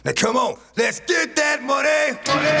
Now come on, let's get that money.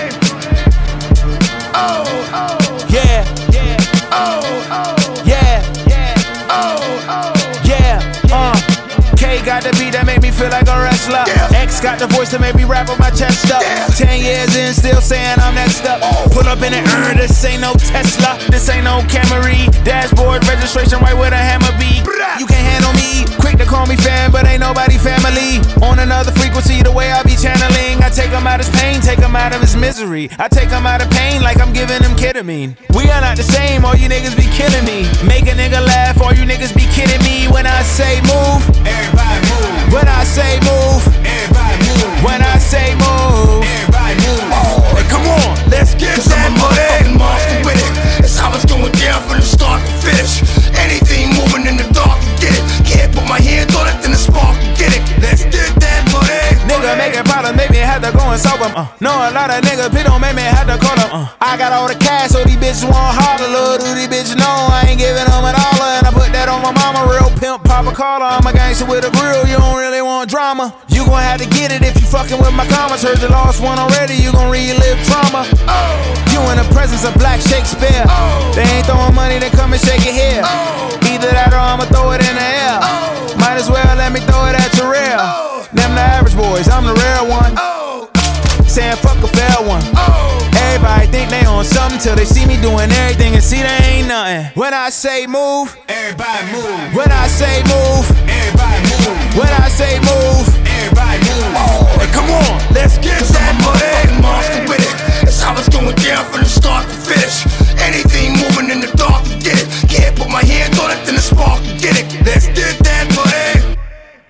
Oh, yeah, oh, yeah, oh, yeah, K got the beat that make me feel like a wrestler. Yeah. X got the voice that make me rap with my chest up. Yeah. 10 years in, still saying I'm next up. Pull up in the this ain't no Tesla. This ain't no Camry. Dashboard registration right where the hammer be. You can't handle me. Quick to call me fan, but ain't nobody family. On another frequency, the way I be channeling. I take him out his pain, take him out of his misery. I take him out of pain like I'm giving him ketamine. We are not the same, all you niggas be killing me. Make a nigga laugh, all you niggas be kidding me. When I say move, everybody move. when I say move, Everybody move. when I say move, Everybody move. Hey, come on, let's get that money. Monster with it. That's how it's going down from the start to finish. Anything moving in the dark, you get it. Can't put my hands on it, then the spark, you get it. Let's get that money. nigga making problems, make me have to go and solve them. Know a lot of niggas, it don't make me have to call them. I got all the cash, so these bitches want holler. Little do these bitches know I ain't giving them a dollar. And I put that on my mama, real pimp, Papa Carter. I'm a gangster with a grill, you don't really want drama. You gon' have to get it if you fucking with my commas. Heard the lost one already, you gon' relive trauma. You in the presence of Black Shakespeare. They ain't throwing money, they come and shake it here. Either that or I'ma throw it in the air. Might as well let me throw it at your rear. Them the average boys, I'm the rare one. Saying fuck a fair one. Everybody think they on something till they see me doing everything and see they ain't nothing. When I say move, Everybody move. when I say move, Everybody move. when I say